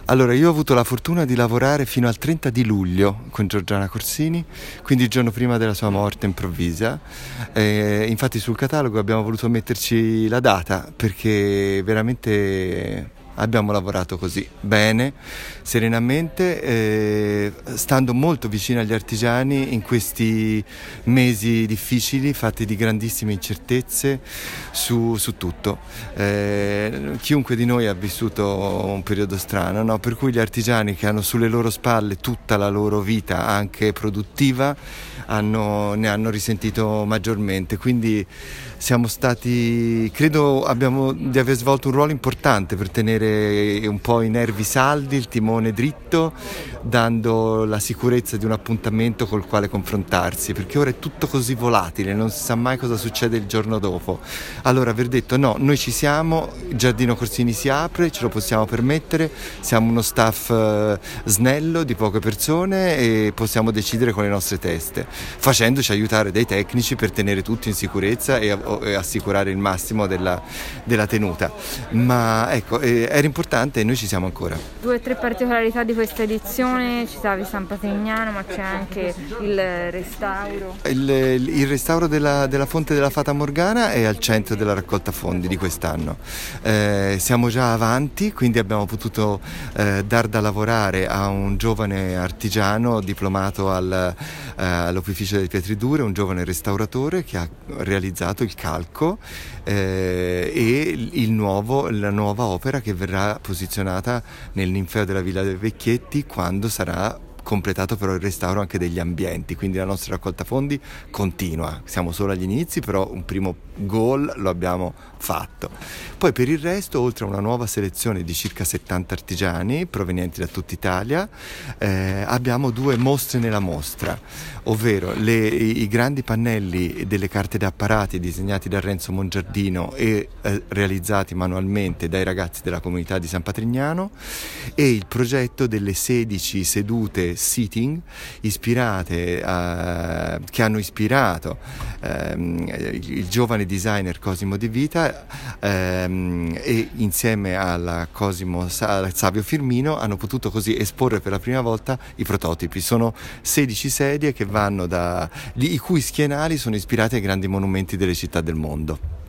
Allora, io ho avuto la fortuna di lavorare fino al 30 di luglio con Giorgiana Corsini, quindi il giorno prima della sua morte improvvisa. Infatti sul catalogo abbiamo voluto metterci la data perché veramente abbiamo lavorato così, bene, serenamente, stando molto vicino agli artigiani in questi mesi difficili, fatti di grandissime incertezze su tutto. Chiunque di noi ha vissuto un periodo strano, no? Per cui gli artigiani che hanno sulle loro spalle tutta la loro vita, anche produttiva, ne hanno risentito maggiormente. Quindi siamo stati, credo di aver svolto un ruolo importante per tenere un po' i nervi saldi, il timone dritto, dando la sicurezza di un appuntamento col quale confrontarsi, perché ora è tutto così volatile, non si sa mai cosa succede il giorno dopo. Allora aver detto no, noi ci siamo, il Giardino Corsini si apre, ce lo possiamo permettere, siamo uno staff snello di poche persone e possiamo decidere con le nostre teste, facendoci aiutare dai tecnici per tenere tutti in sicurezza e assicurare il massimo della tenuta. Ma ecco, era importante e noi ci siamo ancora. 2 o 3 particolarità di questa edizione, citavi San Patrignano, ma c'è anche il restauro. Il restauro della fonte della Fata Morgana è al centro della raccolta fondi di quest'anno. Siamo già avanti, quindi abbiamo potuto dar da lavorare a un giovane artigiano diplomato all'Opificio delle Pietre Dure, un giovane restauratore che ha realizzato il calco e la nuova opera che verrà posizionata nel ninfeo della Villa dei Vecchietti quando sarà completato però il restauro anche degli ambienti, quindi la nostra raccolta fondi continua, siamo solo agli inizi, però un primo goal lo abbiamo fatto. Poi per il resto, oltre a una nuova selezione di circa 70 artigiani provenienti da tutta Italia, abbiamo 2 mostre nella mostra, ovvero i grandi pannelli delle carte da apparati disegnati da Renzo Mongiardino e realizzati manualmente dai ragazzi della comunità di San Patrignano, e il progetto delle 16 sedute sitting ispirate che hanno ispirato il giovane designer Cosimo De Vita, e insieme alla Savio Firmino hanno potuto così esporre per la prima volta i prototipi. Sono 16 sedie che vanno i cui schienali sono ispirati ai grandi monumenti delle città del mondo.